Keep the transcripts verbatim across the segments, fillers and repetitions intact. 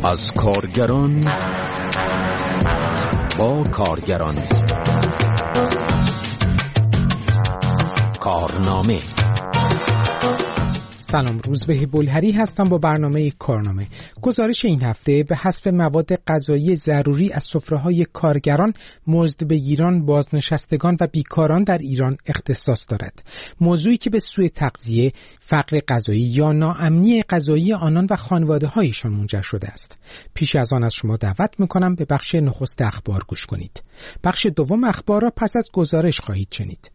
از کارگران با کارگران کارنامه. سلام، روزبه بلهری هستم با برنامه کارنامه. گزارش این هفته به حذف مواد غذایی ضروری از سفره‌های کارگران، مزد بگیران، بازنشستگان و بیکاران در ایران اختصاص دارد. موضوعی که به سوی تغذیه، فقر غذایی یا ناامنی غذایی آنان و خانواده‌هایشان منجر شده است. پیش از آن از شما دعوت می‌کنم به بخش نخست اخبار گوش کنید. بخش دوم اخبار را پس از گزارش خواهید شنید.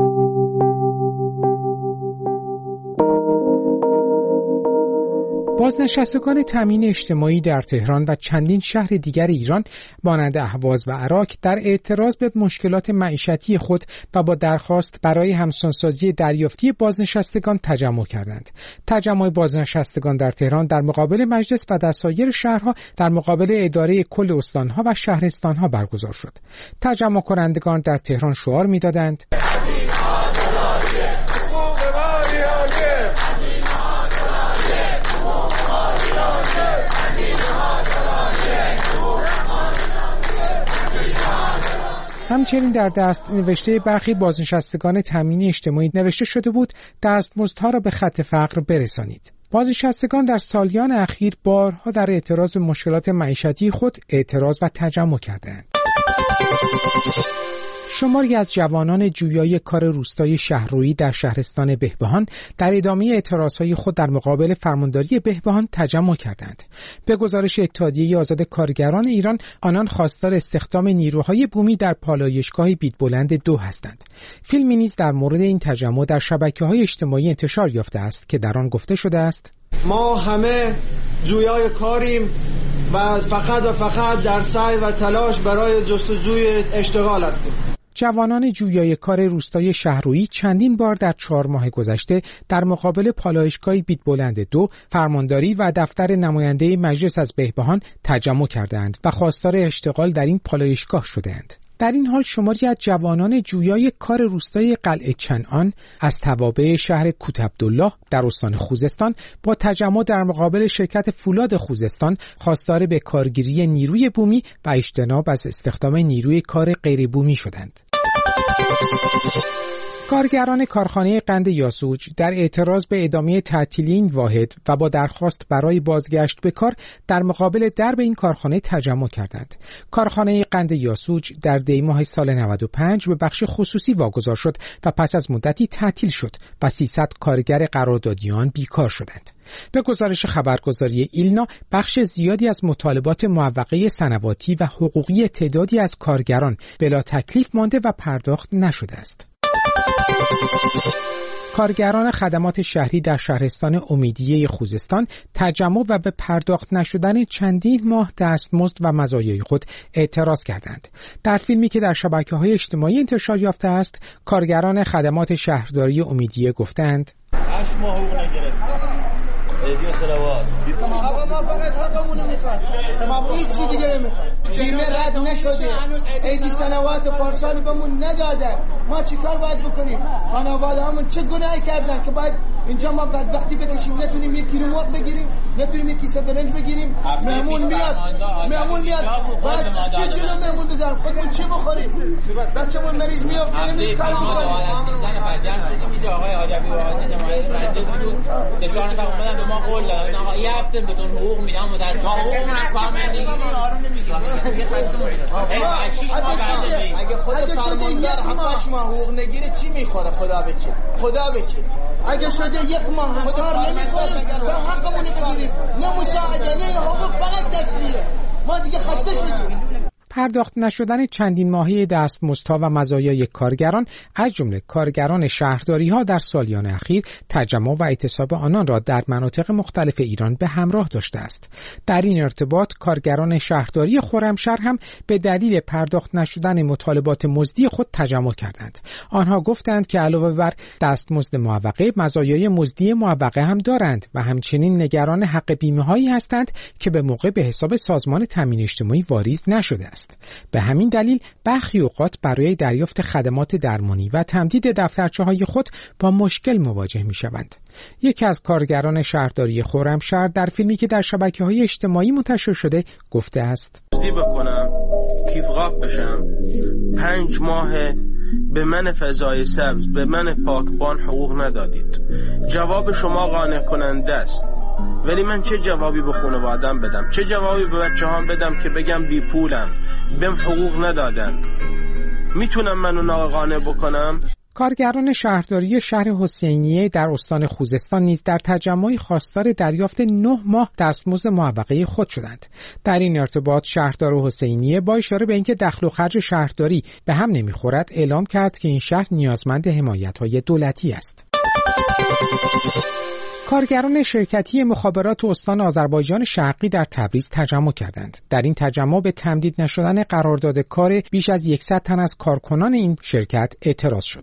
بازنشستگان تامین اجتماعی در تهران و چندین شهر دیگر ایران مانند اهواز و عراق در اعتراض به مشکلات معیشتی خود و با درخواست برای همسانسازی دریافتی بازنشستگان تجمع کردند. تجمع بازنشستگان در تهران در مقابل مجلس و در سایر شهرها در مقابل اداره کل استانها و شهرستانها برگزار شد. تجمع کنندگان در تهران شعار می‌دادند: همچنین در دست نوشته برخی بازنشستگان تامین اجتماعی نوشته شده بود دستمزدها را به خط فقر برسانید. بازنشستگان در سالیان اخیر بارها در اعتراض به مشکلات معیشتی خود اعتراض و تجمع کردند. شماری از جوانان جویای کار روستای شهرویی در شهرستان بهبهان در ادامه اعتراضهای خود در مقابل فرمانداری بهبهان تجمع کردند. به گزارش اتحادیه آزاد کارگران ایران، آنان خواستار استخدام نیروهای بومی در پالایشگاه بیدبلند دو هستند. فیلمی نیز در مورد این تجمع در شبکه‌های اجتماعی انتشار یافته است که در آن گفته شده است: ما همه جویای کاریم و فقط و فقط در سعی و تلاش برای جستجوی اشتغال هستیم. جوانان جویای کار روستای شهرویی چندین بار در چهار ماه گذشته در مقابل پالایشگاه بیدبلند دو، فرمانداری و دفتر نماینده مجلس از بهبهان تجمع کردند و خواستار اشتغال در این پالایشگاه شدند. در این حال شماری از جوانان جویای کار روستای قلعه چنان از توابع شهر کوتعبدالله در استان خوزستان با تجمع در مقابل شرکت فولاد خوزستان خواستار به کارگیری نیروی بومی و اجتناب از استخدام نیروی کار غیر بومی شدند. کارگران کارخانه قند یاسوج در اعتراض به ادامه تعطیلی این واحد و با درخواست برای بازگشت به کار در مقابل درب این کارخانه تجمع کردند. کارخانه قند یاسوج در دی ماه سال نود و پنج به بخش خصوصی واگذار شد و پس از مدتی تعطیل شد و سیصد کارگر قراردادیان بیکار شدند. به گزارش خبرگزاری ایلنا، بخش زیادی از مطالبات معوقه سنواتی و حقوقی تعدادی از کارگران بلا تکلیف مانده و پرداخت نشده است. کارگران خدمات شهری در شهرستان امیدیه خوزستان تجمع و به پرداخت نشدن چندین ماه دستمزد و مزایای خود اعتراض کردند. در فیلمی که در شبکه‌های اجتماعی انتشار یافته است، کارگران خدمات شهرداری امیدیه گفتند: هشت ماه حقوق نگرفتیم. ایدی و صلوات آقا ما فقط حقمونو میخوایم، تمام هیچ چی دیگه نمیخوایم. بیمه رد نشده، ایدی صلوات و پارسال بهمون ندادن. ما چیکار باید بکنیم؟ خانواده همون چه گناهی کردن که باید اینجا ما بدبختی بکشیم؟ نتونیم یک کیلو مرغ بگیریم، نتونیم یک کیسه برنج بگیریم. مهمون میاد، مهمون میاد، باید چه جلو مهمون بذاریم؟ خودمون چی بخوریم؟ بچه‌مون مریض میاد، نمی‌کنیم کار بکنیم. زن فجر شدیم اینجا آقای حاجبی و آقای جماعت رنده بود. سه چهار نفر اومدن به ما قول دادن آقا یه هفته بهتون حقوق میدم و در حقوق رقم نمیگیریم. آروم نمیگیریم. یه خسته اگه خود فرماندار هفتش ماه حقوق نگیره چی میخوره؟ خدا بکی خدا بکی اگه شده یک ماه کار نمیکنیم و حقمون بگیریم، نه مساعده نه حقوق، فقط تسلیه. ما دیگه خسته شدیم. پرداخت نشدن چندین ماهه دستمزدها و مزایای کارگران از جمله کارگران شهرداری‌ها در سالیان اخیر تجمع و اعتصاب آنان را در مناطق مختلف ایران به همراه داشته است. در این ارتباط کارگران شهرداری خرمشهر هم به دلیل پرداخت نشدن مطالبات مزدی خود تجمع کردند. آنها گفتند که علاوه بر دستمزد معوقه، مزایای مزدی معوقه هم دارند و همچنین نگران حق بیمه‌هایی هستند که به موقع به حساب سازمان تامین اجتماعی واریز نشده است. است. به همین دلیل برخی اوقات برای دریافت خدمات درمانی و تمدید دفترچه‌های خود با مشکل مواجه می‌شوند. یکی از کارگران شهرداری خرمشهر در فیلمی که در شبکه‌های اجتماعی منتشر شده گفته است: دی بکنم کیف قاب بشم پنج ماه به من فضای سبز، به من پاکبان حقوق ندادید. جواب شما قانع کننده است، ولی من چه جوابی به خانواده‌ام بدم؟ چه جوابی به بچه‌هام بدم که بگم بی پولم، بهم حقوق ندادن؟ میتونم من اونها قانع بکنم؟ کارگران شهرداری شهر حسینیه در استان خوزستان نیز در تجمعی خواستار دریافت نه ماه دستمزد معوقه خود شدند. در این ارتباط شهردار حسینیه با اشاره به اینکه دخل و خرج شهرداری به هم نمیخورد اعلام کرد که این شهر نیازمند حمایت‌های دولتی است. کارگران شرکتی مخابرات استان آذربایجان شرقی در تبریز تجمع کردند. در این تجمع به تمدید نشدن قرارداد کار بیش از صد تن از کارکنان این شرکت اعتراض شد.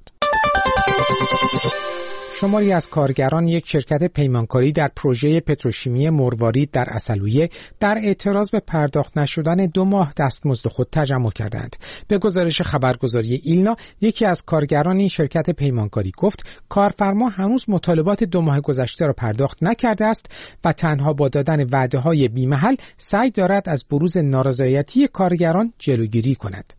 شماری از کارگران یک شرکت پیمانکاری در پروژه پتروشیمی مروارید در عسلویه در اعتراض به پرداخت نشدن دو ماه دستمزد خود تجمع کردند. به گزارش خبرگزاری ایلنا، یکی از کارگران این شرکت پیمانکاری گفت کارفرما هنوز مطالبات دو ماه گذشته را پرداخت نکرده است و تنها با دادن وعده‌های بی‌محل سعی دارد از بروز نارضایتی کارگران جلوگیری کند.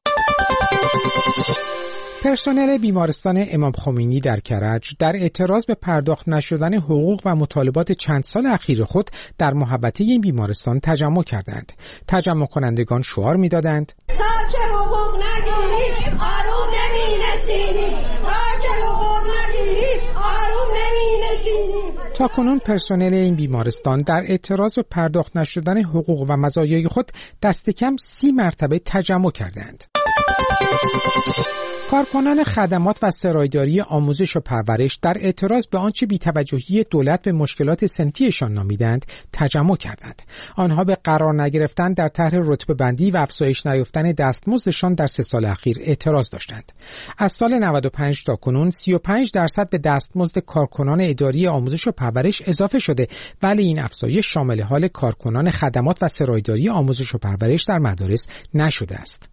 پرسنل بیمارستان امام خمینی در کرج در اعتراض به پرداخت نشدن حقوق و مطالبات چند سال اخیر خود در محوطه این بیمارستان تجمع کردند. تجمع کنندگان شعار می‌دادند: تا که حقوق نگیریم آروم نمی‌نشینیم، تا که حقوق نگیریم آروم نمی‌نشینیم. تا کنون پرسنل این بیمارستان در اعتراض به پرداخت نشدن حقوق و مزایای خود دست کم سی مرتبه تجمع کردند. کارکنان خدمات و سرایداری آموزش و پرورش در اعتراض به آنچه بی‌توجهی دولت به مشکلات صنفیشان نامیدند تجمع کردند. آنها به قرار نگرفتن در طرح رتبه بندی و افزایش نیافتن دستمزدشان در سه سال اخیر اعتراض داشتند. از سال نود و پنج تا کنون سی و پنج درصد به دستمزد کارکنان اداری آموزش و پرورش اضافه شده، ولی این افزایش شامل حال کارکنان خدمات و سرایداری آموزش و پرورش در مدارس نشده است.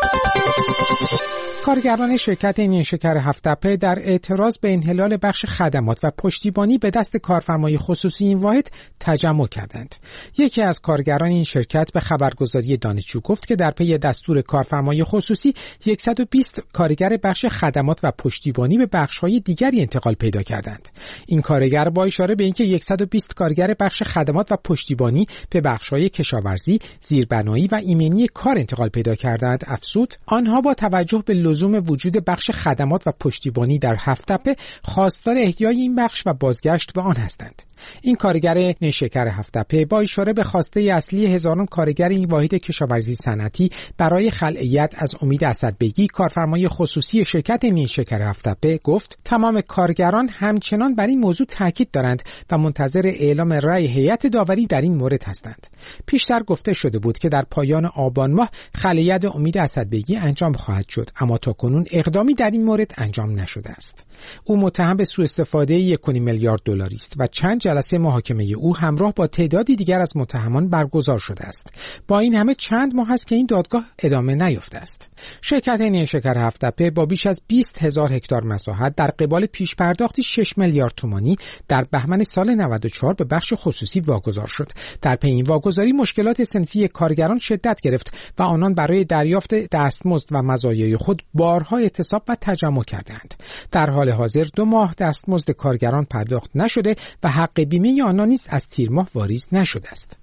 کارگران شرکت نیشکر هفت‌تپه در اعتراض به انحلال بخش خدمات و پشتیبانی به دست کارفرمای خصوصی این واحد تجمع کردند. یکی از کارگران این شرکت به خبرگزاری دانشجو گفت که در پی دستور کارفرمای خصوصی صد و بیست کارگر بخش خدمات و پشتیبانی به بخش‌های دیگری انتقال پیدا کردند. این کارگر با اشاره به اینکه صد و بیست کارگر بخش خدمات و پشتیبانی به بخش‌های کشاورزی، زیربنایی و ایمنی کار انتقال پیدا کردند افزود آنها با توجه به لزوم وجود بخش خدمات و پشتیبانی در هفت‌تپه خواستار احیای این بخش و بازگشت به آن هستند. این کارگر نیشکر هفت‌تپه با اشاره به خواسته اصلی هزاران کارگر این واحد کشاورزی صنعتی برای خلعیت از امید اسدبگی کارفرمای خصوصی شرکت نیشکر هفت‌تپه گفت تمام کارگران همچنان بر این موضوع تاکید دارند و منتظر اعلام رأی هیئت داوری در این مورد هستند. پیشتر گفته شده بود که در پایان آبان ماه خلعیت امید اسدبگی انجام خواهد شد، اما تا کنون اقدامی در این مورد انجام نشده است. او متهم به سوء استفاده یک و نیم میلیارد دلاری است و چند جلسه محاکمه او همراه با تعدادی دیگر از متهمان برگزار شده است. با این همه چند ماه است که این دادگاه ادامه نیافته است. شرکت نیشکر هفت‌تپه با بیش از بیست هزار هکتار مساحت در قبال پیش پرداختی شش میلیارد تومانی در بهمن سال نود و چهار به بخش خصوصی واگذار شد. در پی این واگذاری مشکلات صنفی کارگران شدت گرفت و آنان برای دریافت دستمزد و مزایای خود بارها اعتصاب و تجمع کردند. در حال حاضر دو ماه دستمزد کارگران پرداخت نشده و حق بیمه آنان نیز از تیر ماه واریز نشده است.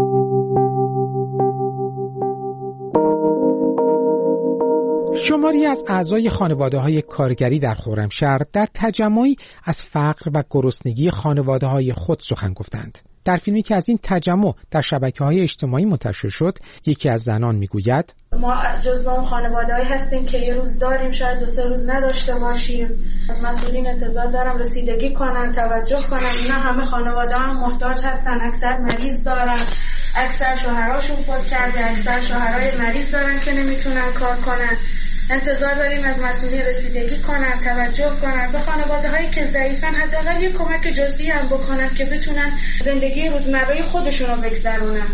شماری از اعضای خانواده‌های کارگری در خرمشهر در تجمعی از فقر و گرسنگی خانواده‌های خود سخن گفتند. در فیلمی که از این تجمع در شبکه‌های اجتماعی منتشر شد، یکی از زنان میگوید ما جزو اون خانواده‌ای هستیم که یه روز داریم، شاید دو سه روز نداشته باشیم. از مسئولین انتظار دارم رسیدگی کنن، توجه کنن. اینا همه خانواده‌ها محتاج هستن، اکثر مریض دارن، اکثر شوهراشون فوت کرده، اکثر شوهرای مریض دارن که نمیتونن کار کنن. انتظار داریم از مسئولین رسیدگی کنن، توجه کنن به خانواده‌هایی که ضعیفن، حداقل یه کمک جزئی هم بکنن که بتونن زندگی روزمره خودشون رو بگذرونن.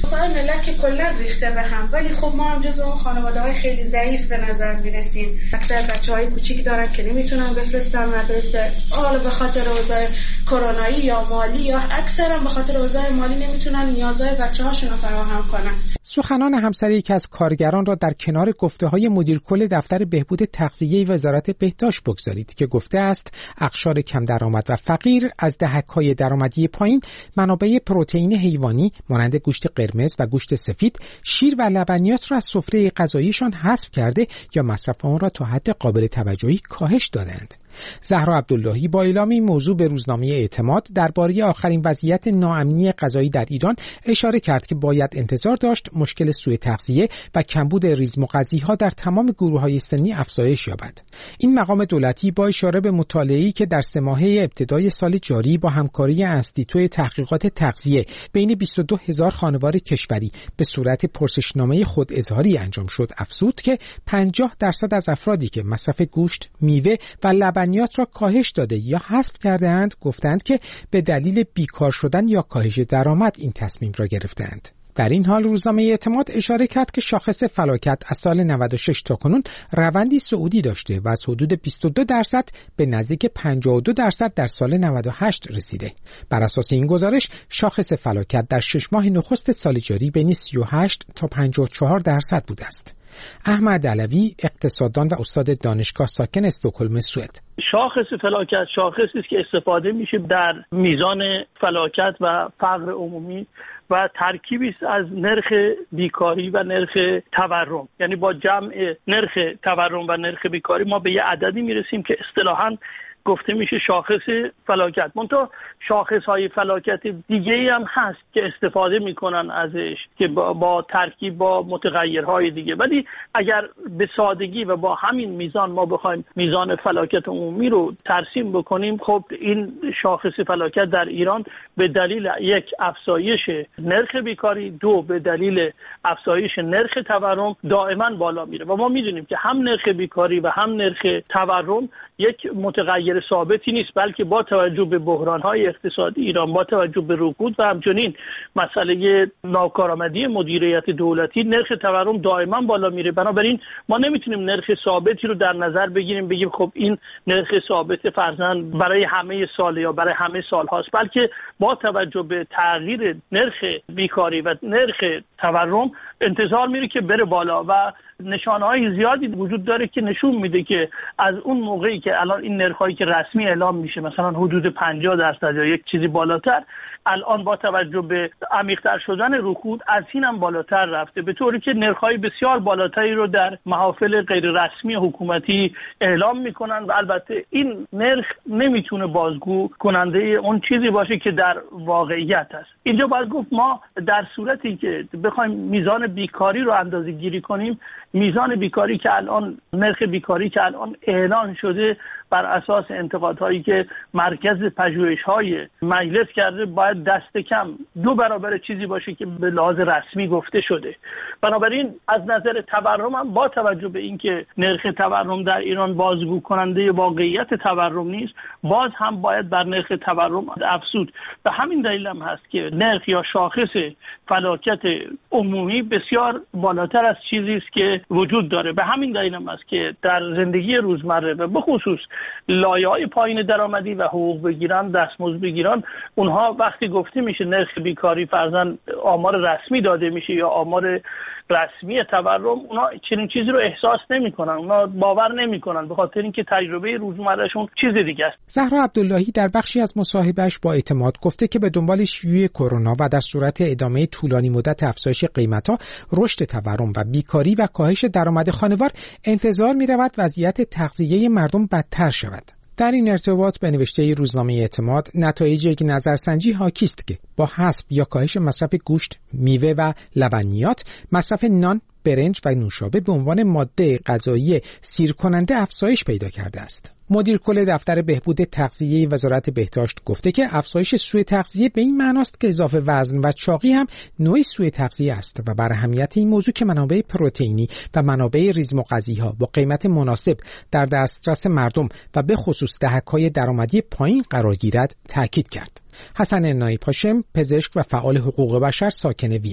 توسعه ملت که کلا ریخته به هم، ولی خب ما هم جزو اون خانواده‌های خیلی ضعیف به نظر میرسیم. اکثر بچه‌های کوچیک دارن که نمیتونن بفرستن مدرسه، حالا به خاطر اوضاع کرونایی یا مالی، یا اکثرا به خاطر اوضاع مالی نمیتونن نیازهای بچه‌هاشون رو فراهم کنن. سخنان همسر یکی از کارگران را در کنار گفته‌های مدیر کل دفتر بهبود تغذیه وزارت بهداشت بگذارید که گفته است اقشار کم درآمد و فقیر از دهک‌های درآمدی پایین منابع پروتئین حیوانی مانند گوشت قرمز و گوشت سفید، شیر و لبنیات را از سفره غذاییشان حذف کرده یا مصرف آن را تا حد قابل توجهی کاهش دادند. زهرا عبداللهی با اعلام این موضوع به روزنامه اعتماد درباره آخرین وضعیت ناامنی غذایی در ایران اشاره کرد که باید انتظار داشت مشکل سوء تغذیه و کمبود ریزمغذی‌ها در تمام گروه‌های سنی افزایش یابد. این مقام دولتی با اشاره به مطالعه‌ای که در سه ماهه ابتدای سال جاری با همکاری انستیتوی تحقیقات تغذیه بین بیست و دو هزار خانوار کشوری به صورت پرسشنامه خود اظهاری انجام شد، افزود که پنجاه درصد از افرادی که مصرف گوشت، میوه و لبنیات را کاهش داده یا حذف کرده‌اند گفتند که به دلیل بیکار شدن یا کاهش درآمد این تصمیم را گرفتند. در این حال روزنامه اعتماد اشاره کرد که شاخص فلاکت از سال نود و شش تا کنون روندی صعودی داشته و از حدود بیست و دو درصد به نزدیک پنجاه و دو درصد در سال نود و هشت رسیده. بر اساس این گزارش شاخص فلاکت در شش ماه نخست سال جاری بین سی و هشت تا پنجاه و چهار درصد بوده است. احمد علوی اقتصاددان و استاد دانشگاه ساکن استکهلم سوئد: شاخص فلاکت شاخصی است که استفاده میشه در میزان فلاکت و فقر عمومی و ترکیبی است از نرخ بیکاری و نرخ تورم. یعنی با جمع نرخ تورم و نرخ بیکاری ما به یه عددی میرسیم که اصطلاحاً گفته میشه شاخص فلاکت. منتها شاخص های فلاکت دیگه ای هم هست که استفاده میکنن ازش که با, با ترکیب با متغیرهای دیگه، ولی اگر به سادگی و با همین میزان ما بخوایم میزان فلاکت عمومی رو ترسیم بکنیم، خب این شاخص فلاکت در ایران به دلیل یک افزایش نرخ بیکاری، دو به دلیل افزایش نرخ تورم دائما بالا میره و ما میدونیم که هم نرخ بیکاری و هم نرخ تورم یک متغیر ثابتی نیست، بلکه با توجه به بحران‌های اقتصادی ایران، با توجه به رکود و همچنین مسئله ناکارآمدی مدیریت دولتی، نرخ تورم دائما بالا میره. بنابراین ما نمیتونیم نرخ ثابتی رو در نظر بگیریم بگیم خب این نرخ ثابت فرضاً برای همه سال یا برای همه سال هاست، بلکه با توجه به تغییر نرخ بیکاری و نرخ تورم انتظار میره که بره بالا و نشانه‌های زیادی وجود داره که نشون میده که از اون موقعی که الان این نرخ‌هایی که رسمی اعلام میشه مثلا حدود پنجاه درصد یا یک چیزی بالاتر، الان با توجه به عمیق‌تر شدن رکود از این هم بالاتر رفته، به طوری که نرخ‌های بسیار بالاتری رو در محافل غیر رسمی حکومتی اعلام میکنن و البته این نرخ نمیتونه بازگو کننده اون چیزی باشه که در واقعیت است. اینجا باید گفت ما در صورتی که بخوایم میزان بیکاری رو اندازه‌گیری کنیم، میزان بیکاری که الان نرخ بیکاری که الان اعلان شده بر اساس انتقادهایی که مرکز پژوهش‌های مجلس کرده باید دست کم دو برابر چیزی باشه که به لحاظ رسمی گفته شده. بنابراین از نظر تورم هم با توجه به اینکه نرخ تورم در ایران بازگو کننده واقعیت تورم نیست، باز هم باید بر نرخ تورم افزود. به همین دلیل هم هست که نرخ یا شاخص فلاکت عمومی بسیار بالاتر از چیزی است که وجود داره. به همین دلیل هم هست که در زندگی روزمره و به خصوص لایه‌های پایین درآمدی و حقوق بگیرن، دستمزد بگیرن، اونها وقتی گفته میشه نرخ بیکاری فرضاً آمار رسمی داده میشه یا آمار رسمی تورم، اونا چنین چیزی رو احساس نمی‌کنن، اونا باور نمی‌کنن، به خاطر اینکه تجربه روزمرهشون چیز دیگه است. زهرا عبداللهی در بخشی از مصاحبهش با اعتماد گفته که به دنبال شیوع کرونا و در صورت ادامه طولانی مدت افزایش قیمت‌ها، رشد تورم و بیکاری و کاهش درآمد خانوار انتظار می‌رود وضعیت تغذیه مردم بدتر شود. در این ارتباط به نوشته روزنامه اعتماد نتایج یک نظرسنجی حاکی است که با حذف یا کاهش مصرف گوشت، میوه و لبنیات، مصرف نان، برنج و نوشابه به عنوان ماده غذایی سیر کننده افزایش پیدا کرده است. مدیر کل دفتر بهبود تغذیه وزارت بهداشت گفته که افزایش سوء تغذیه به این معناست که اضافه وزن و چاقی هم نوعی سوء تغذیه است و بر اهمیت این موضوع که منابع پروتئینی و منابع ریزمغذی‌ها با قیمت مناسب در دسترس مردم و به خصوص دهک‌های درآمدی پایین قرار گیرد تاکید کرد. حسن نایب هاشم، پزشک و فعال حقوق بشر ساکن وین: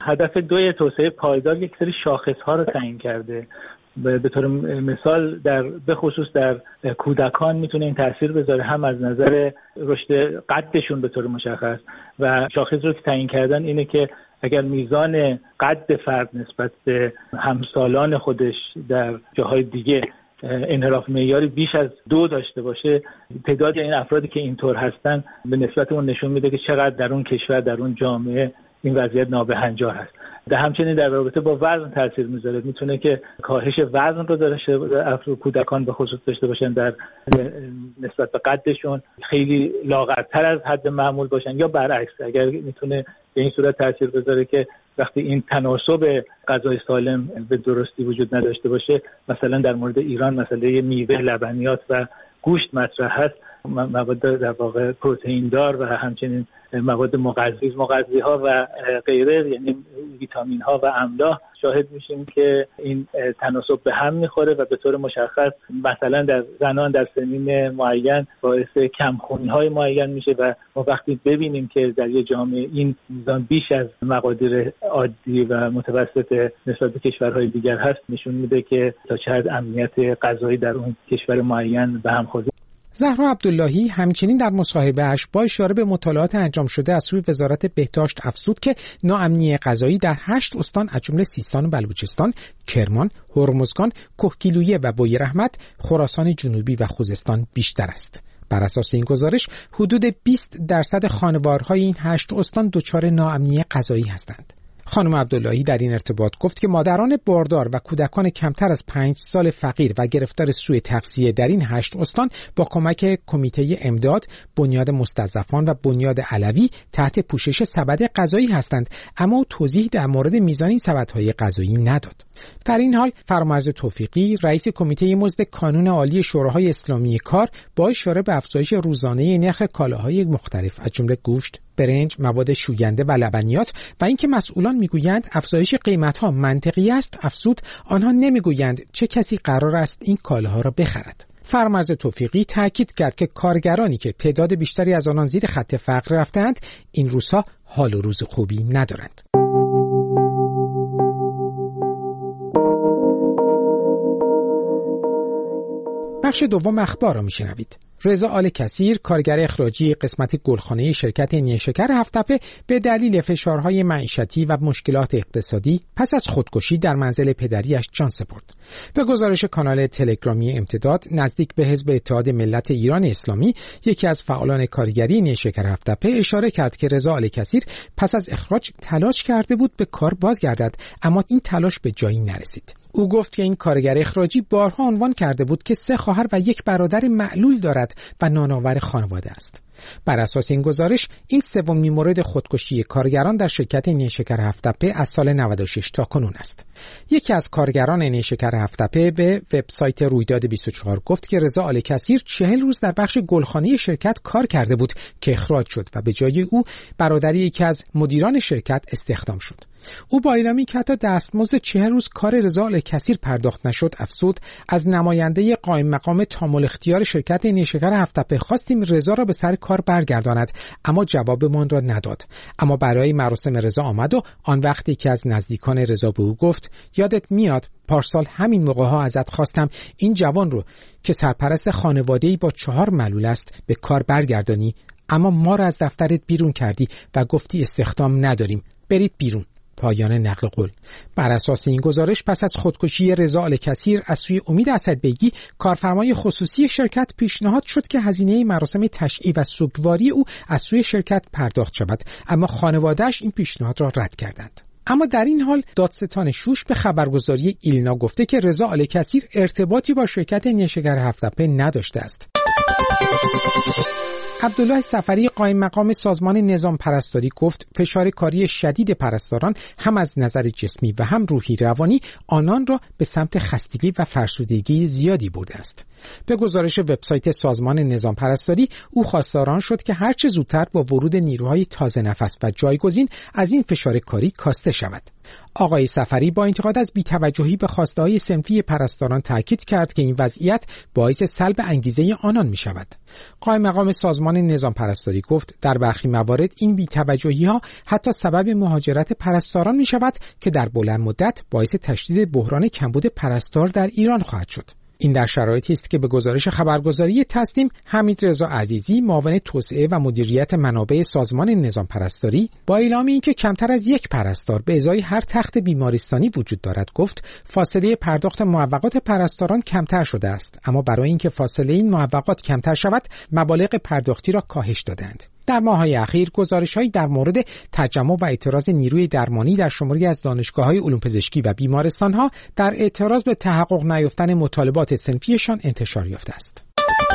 هدف دوی توسعه پایدار یک سری شاخص‌ها رو تعیین کرده. به طور مثال در به خصوص در کودکان میتونه این تاثیر بذاره، هم از نظر رشد قدشون به طور مشخص، و شاخص رو که تعیین کردن اینه که اگر میزان قد فرد نسبت به همسالان خودش در جاهای دیگه انحراف معیاری بیش از دو داشته باشه، تعداد این افرادی که اینطور هستن به نسبت اون نشون میده که چقدر در اون کشور، در اون جامعه این وضعیت نابهنجار هست. در همچنین در رابطه با وزن تاثیر میذاره، میتونه که کاهش وزن رو داشته افراد کودکان به خصوص داشته باشن، در نسبت به قدشون خیلی لاغرتر از حد معمول باشن، یا برعکس اگر میتونه به این صورت تاثیر بذاره که وقتی این تناسب غذای سالم به درستی وجود نداشته باشه، مثلا در مورد ایران مسئله میوه، لبنیات و گوشت مطرح هست، مواد در واقع پروتئین دار و همچنین مواد مغذی مغذی ها و غیره، یعنی ویتامین ها و املاح، شاهد میشیم که این تناسب به هم میخوره و به طور مشخص مثلا در زنان در سنین معین باعث کمخونی های معین میشه و ما وقتی ببینیم که در یه جامعه این میزان بیش از مقادیر عادی و متوسط نسبت به کشورهای دیگر هست، نشون میده که تا چه حد امنیت غذایی در اون کشور معین به هم خورده. زهرا عبداللهی همچنین در مصاحبه‌اش با اشاره به مطالعات انجام شده از سوی وزارت بهداشت افزود که ناامنی غذایی در هشت استان از جمله سیستان و بلوچستان، کرمان، هرمزگان، کهگیلویه و بویراحمد، خراسان جنوبی و خوزستان بیشتر است. بر اساس این گزارش حدود بیست درصد خانوارهای این هشت استان دچار ناامنی غذایی هستند. خانم عبداللهی در این ارتباط گفت که مادران باردار و کودکان کمتر از پنج سال فقیر و گرفتار سوء تغذیه در این هشت استان با کمک کمیته امداد، بنیاد مستضعفان و بنیاد علوی تحت پوشش سبد غذایی هستند، اما او توضیح در مورد میزان این سبدهای غذایی نداد. در این حال فرمانرز توفیقی رئیس کمیته مزد کانون عالی شوراهای اسلامی کار با اشاره به افزایش روزانه نرخ کالاهای مختلف از جمله گوشت، برنج، مواد شوینده و لبنیات و اینکه مسئولان میگویند افزایش قیمت‌ها منطقی است، افزود آنها نمیگویند چه کسی قرار است این کالاها را بخرد. فرمانرز توفیقی تاکید کرد که کارگرانی که تعداد بیشتری از آنان زیر خط فقر رفتند این روزها حال و روز خوبی ندارند. بخش دوم اخبار را میشنوید. رضا آل کثیر، کارگر اخراجی قسمت گلخانه شرکت نیشکر هفت‌تپه، به دلیل فشارهای معیشتی و مشکلات اقتصادی پس از خودکشی در منزل پدریش جان سپرد. به گزارش کانال تلگرامی امتداد نزدیک به حزب اتحاد ملت ایران اسلامی، یکی از فعالان کارگری نیشکر هفت‌تپه اشاره کرد که رضا آل کثیر پس از اخراج تلاش کرده بود به کار بازگردد، اما این تلاش به جایی نرسید. او گفت که این کارگر اخراجی بارها عنوان کرده بود که سه خواهر و یک برادر معلول دارد و نانآور خانواده است. بر اساس این گزارش این سومین مورد خودکشی کارگران در شرکت نیشکر هفت‌تپه از سال نود و شش تا کنون است. یکی از کارگران نیشکر هفت‌تپه به وبسایت رویداد بیست و چهار گفت که رضا آل کثیر چهل روز در بخش گلخانه شرکت کار کرده بود که اخراج شد و به جای او برادری یکی از مدیران شرکت استخدام شد. او با اعلامی که حتی دستمزد چهل روز کار رضا آل کثیر پرداخت نشد افزود از نماینده قائم مقام تامل اختیار شرکت نیشکر هفت‌تپه خواستیم رضا را به سر کار برگرداند، اما جوابمان را نداد. اما برای مراسم رضا آمد و آن وقتی که از نزدیکان رضا به او گفت یادت میاد پارسال همین موقع ها ازت خواستم این جوان رو که سرپرست خانواده‌ای با چهار معلول است به کار برگردانی، اما ما را از دفترت بیرون کردی و گفتی استخدام نداریم، برید بیرون. پایان نقل قول. بر اساس این گزارش پس از خودکشی رضا آل کثیر از سوی امید اسدبیگی، کارفرمای خصوصی شرکت، پیشنهاد شد که هزینه مراسم تشییع و سوگواری او از سوی شرکت پرداخت شود، اما خانواده‌اش این پیشنهاد را رد کردند. اما در این حال دادستان شوش به خبرگزاری ایلنا گفته که رضا آل کثیر ارتباطی با شرکت نیشکر هفت‌تپه نداشته است. عبدالله صفری قائم مقام سازمان نظام پرستاری گفت فشار کاری شدید پرستاران هم از نظر جسمی و هم روحی روانی آنان را به سمت خستگی و فرسودگی زیادی برده است. به گزارش وبسایت سازمان نظام پرستاری او خواستار شد که هرچه زودتر با ورود نیروهای تازه نفس و جایگزین از این فشار کاری کاسته شود. آقای سفری با انتقاد از بی‌توجهی به خواسته‌های صنفی پرستاران تاکید کرد که این وضعیت باعث سلب انگیزه آنان می‌شود. قائم مقام سازمان نظام پرستاری گفت در برخی موارد این بی‌توجهی‌ها حتی سبب مهاجرت پرستاران می‌شود که در بلند مدت باعث تشدید بحران کمبود پرستار در ایران خواهد شد. این در شرایطی است که به گزارش خبرگزاری تصنیم حمید رضا عزیزی معاون توسعه و مدیریت منابع سازمان نظام پرستاری با اعلام اینکه کمتر از یک پرستار به ازای هر تخت بیمارستانی وجود دارد گفت فاصله پرداخت معوقات پرستاران کمتر شده است، اما برای اینکه فاصله این معوقات کمتر شود مبالغ پرداختی را کاهش دادند. در ماه‌های اخیر گزارش‌هایی در مورد تجمع و اعتراض نیروی درمانی در شماری از دانشگاه‌های علوم پزشکی و بیمارستان‌ها در اعتراض به تحقق نیافتن مطالبات صنفیشان انتشار یافته است.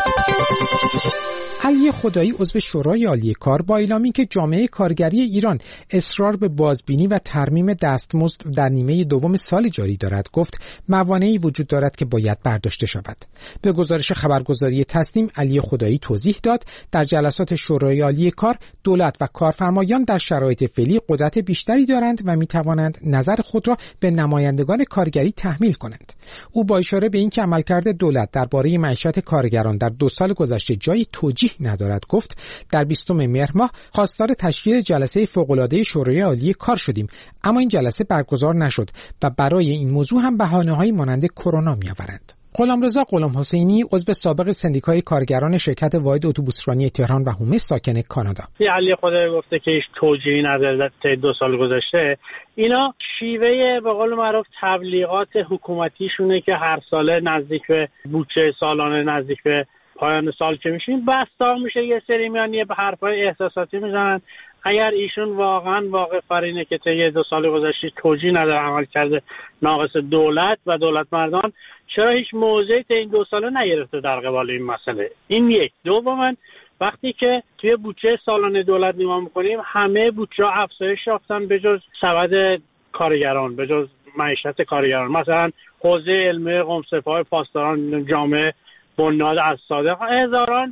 علی خدایی عضو شورای عالی کار با اعلامی که جامعه کارگری ایران اصرار به بازبینی و ترمیم دستمزد در نیمه دوم سال جاری دارد گفت موانعی وجود دارد که باید برداشته شود. به گزارش خبرگزاری تصنیم علی خدایی توضیح داد در جلسات شورای عالی کار دولت و کارفرمایان در شرایط فعلی قدرت بیشتری دارند و می توانند نظر خود را به نمایندگان کارگری تحمیل کنند. او با اشاره به اینکه عملکرد دولت درباره معیشت کارگران در دو سال گذشته جای توجیه ندارد گفت در بیستم مهر ماه خواستار تشکیل جلسه فوق‌العاده شورای عالی کار شدیم، اما این جلسه برگزار نشد و برای این موضوع هم بهانه‌هایی مانند کرونا می‌آورند. غلامرضا غلام حسینی عضو سابق سندیکای کارگران شرکت واحد اتوبوسرانی تهران و هومه ساکن کانادا. علی خدایی گفته که هیچ توجیهی نداره در دو سال گذشته. اینا شیوه به قول معروف تبلیغات حکومتیشونه که هر ساله نزدیک به بودجه سالانه نزدیک به پایان سال که میشیم بستا میشه یه سری میان یه حرفای احساساتی میزنن. اگر ایشون واقعا واقع فرینه که طی دو سال گذشته توجیه نداره عمل کرده ناقص دولت و دولت مردان، چرا هیچ موضعی طی این دو ساله نگرفته در قبال این مسئله؟ این یک. دوما وقتی که توی بودجه سالانه دولت نگاه میکنیم همه بودجه افزایش یافتن به جز سبد کارگران، به جز معیشت کارگران. مثلا حوزه علمی قمصف‌های پاسداران جامعه بنیاد از صادق هزاران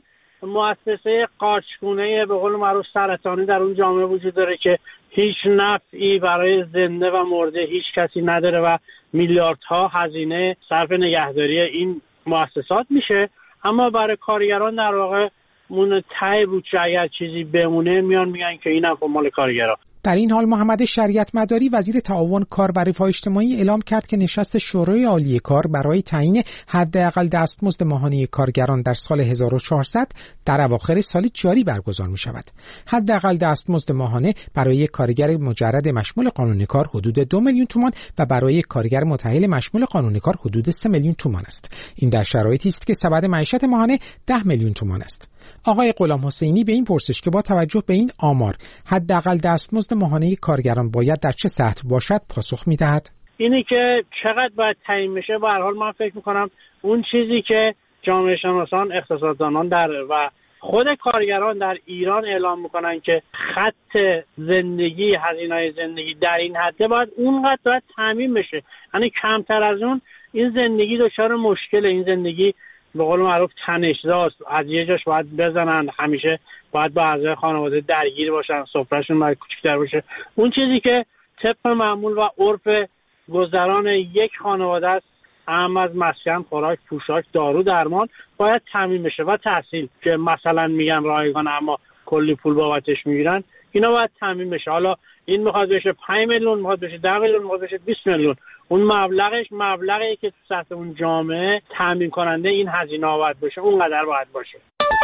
مؤسسه قاچگونه به قول معروف سرطانی در اون جامعه وجود داره که هیچ نفعی برای زنده و مرده هیچ کسی نداره و میلیاردها هزینه صرف نگهداری این مؤسسات میشه، اما برای کارگران در واقع مون ته بودجه اگر چیزی بمونه میان میگن که اینم مال کارگران. در این حال محمد شریعت مداری وزیر تعاون کار و رفاه اجتماعی اعلام کرد که نشست شورای عالی کار برای تعیین حداقل دستمزد ماهانه کارگران در سال هزار و چهارصد در اواخر سال جاری برگزار می شود. حداقل دستمزد ماهانه برای یک کارگر مجرد مشمول قانون کار حدود دو میلیون تومان و برای یک کارگر متأهل مشمول قانون کار حدود سه میلیون تومان است. این در شرایطی است که سبد معیشت ماهانه ده میلیون تومان است. آقای غلام حسینی به این پرسش که با توجه به این آمار حداقل دستمزد ماهانه کارگران باید در چه سطح باشد پاسخ می‌دهد. اینی که چقدر باید تعیین بشه به هر حال من فکر می‌کنم اون چیزی که جامعه شناسان، اقتصاددانان در و خود کارگران در ایران اعلام می‌کنن که خط زندگی، هزینه‌های زندگی در این حد باید اونقدر باید تامین بشه. یعنی کمتر از اون این زندگی دچار مشکل، این زندگی به قول معروف تنش‌زاست، از یه جاش باید بزنن، همیشه باید با اعضای خانواده درگیر باشن، سفرهشون باید کوچکتر باشه. اون چیزی که طبق معمول و عرف گذران یک خانواده است، اهم از مسکن، خوراک، پوشاک، دارو، درمان باید تامین بشه و تحصیل که مثلا میگن رایگان اما کلی پول بابتش میگیرن، اینا باید تامین بشه. حالا این میخواد بشه پنج میلیون، میخواد بشه ده میلیون، میخواد بشه بیست میلیون، اون مبلغش مبلغی که تو سطح اون جامعه تامین کننده این هزینه ها باید باشه، اونقدر باید باشه.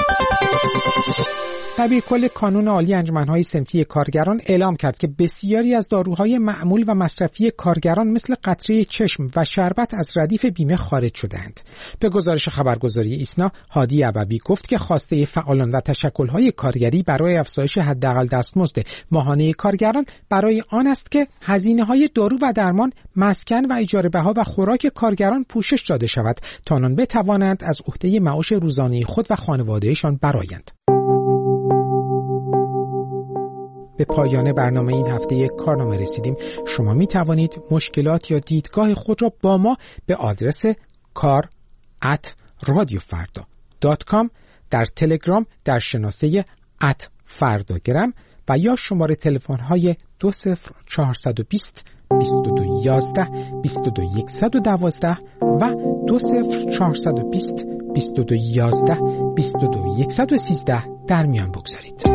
دبیر کل کانون عالی انجمن‌های صنفی کارگران اعلام کرد که بسیاری از داروهای معمول و مصرفی کارگران مثل قطره چشم و شربت از ردیف بیمه خارج شدند. به گزارش خبرگزاری ایسنا، هادی عبوی گفت که خواسته فعالان و تشکل‌های کارگری برای افزایش حداقل دستمزد ماهانه کارگران برای آن است که هزینه‌های دارو و درمان، مسکن و اجاره بها و خوراک کارگران پوشش داده شود تا آنان بتوانند از عهده معاش روزانه خود و خانواده‌شان برآیند. به پایان برنامه این هفته کارنامه رسیدیم. شما می توانید مشکلات یا دیدگاه خود را با ما به آدرس کار ات رادیو فردا دات کام در تلگرام در شناسه ات فرداگرام و یا شماره تلفن های دو صفر چهارصد و بیست بیست و دو یازده بیست و دو صد و دوازده و دو صفر چهارصد و بیست بیست و دو یازده بیست و دو صد و سیزده در میان بگذارید.